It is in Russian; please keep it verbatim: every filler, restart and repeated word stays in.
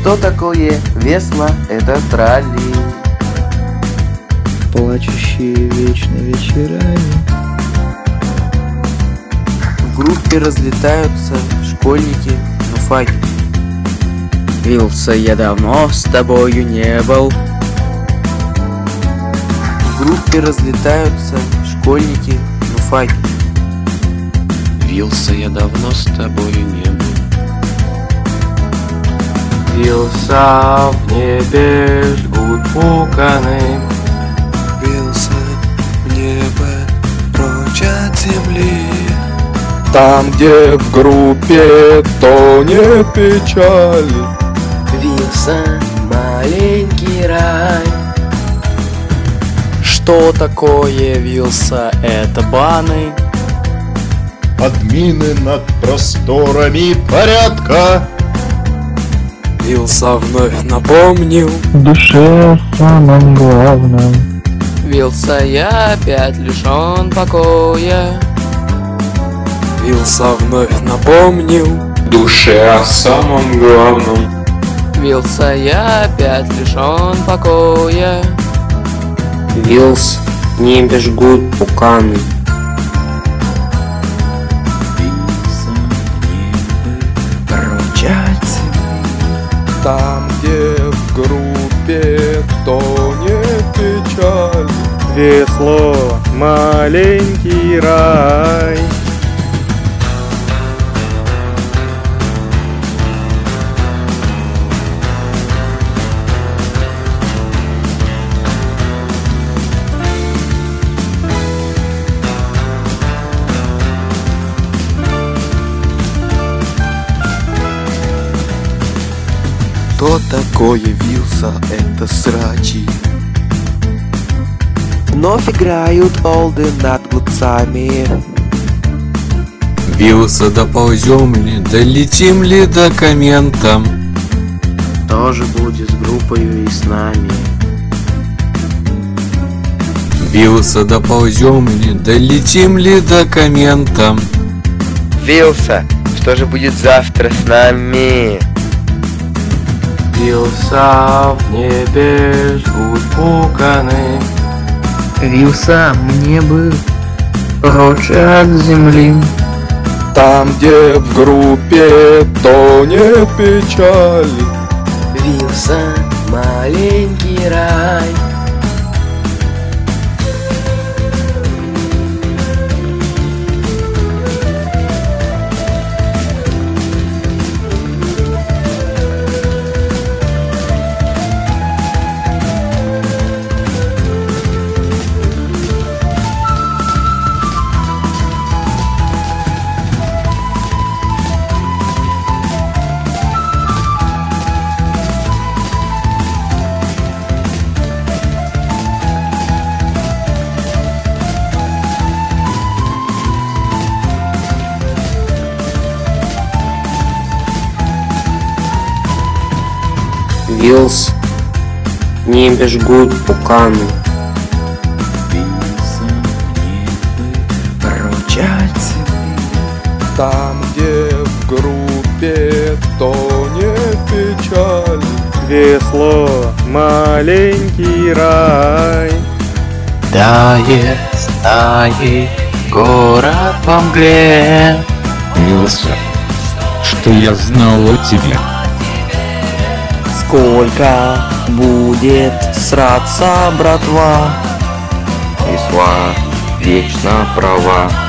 Что такое весло? Это тралли. Плачущие вечно вечерами. В группе разлетаются школьники, ну факи. Вился, я давно с тобою не был. В группе разлетаются школьники, ну факи. Вился, я давно с тобою не был. Вился, в небе жгут пуканы. Вился в небо прочь от земли. Там, где в группе тонет печаль. Вился маленький рай. Что такое вился? Это баны. Админы над просторами порядка. Вился вновь напомнил в душе о самом главном. Вился, я опять лишен покоя. Вился вновь напомнил В душе о самом главном. Вился, я опять лишен покоя. Вился, в небе жгут пуканы. Там, где в группе тонет печаль. Весло, маленький рай. Что такое вилса? Это срачи. Вновь играют олды над глупцами. Вился, доползем ли, долетим ли до коммента? Тоже будет с группою и с нами. Вился, доползем ли, долетим ли до коммента? Вился, что же будет завтра с нами? Вился, в небе жгут пуканы. Вился, мне бы прочь от земли. Там, где в группе тонет печаль. Вился маленький рай. Вился, в небе жгут пуканы. Прочь от земли. Там, где в группе тонет печаль. Весло, маленький рай. Тает, тает город во мгле. Вился, что я знал о тебе. Сколько будет сраться, братва? Весла вечно права.